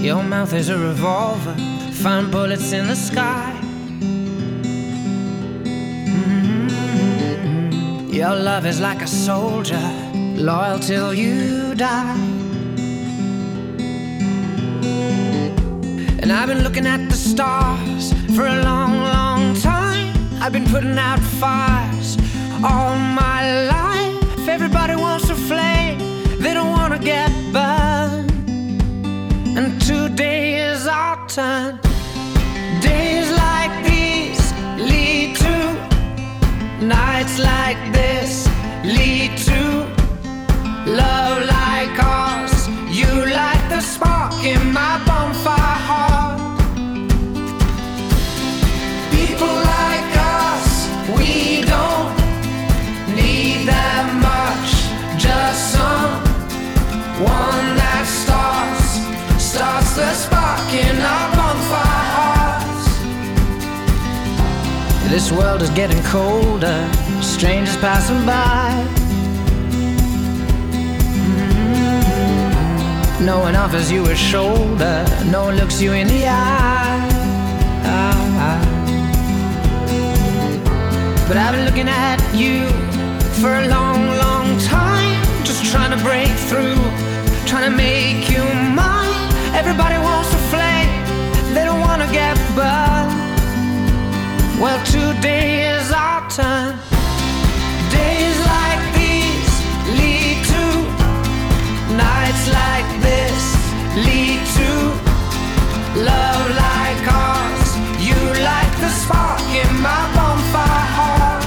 Your mouth is a revolver, find bullets in the sky. Your love is like a soldier, loyal till you die. And I've been looking at the stars for a long, long time. I've been putting out fires all my life. Everybody wants a flame, they don't want to get burned. And today is our turn. Days like these lead to nights like this, lead to love like ours. You light the spark in my bonfire heart. People like us, we don't need that much. Just someone that starts the spark in our bonfire hearts. This world is getting colder, strangers passing by. No one offers you a shoulder, no one looks you in the eye. But I've been looking at you for a long, long time, just trying to break through, trying to make you mine. Everybody wants a flame, they don't want to get burned. Well, today is our turn. Days like these lead to nights like this, lead to love like ours. You light the spark in my bonfire heart.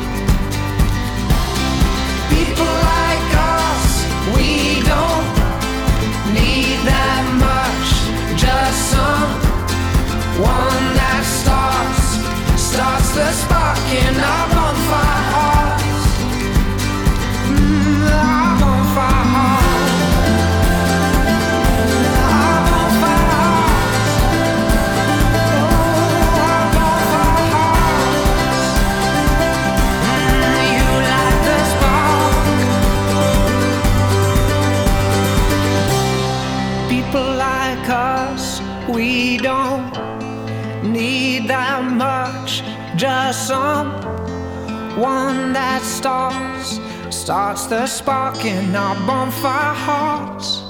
People like us, we don't need that much. Just someone that starts the spark in our bonfire hearts. Our bonfire hearts. Our bonfire hearts. Oh, our bonfire hearts. You light the spark. People like us, we don't need that much. Just someone that starts the spark in our bonfire hearts.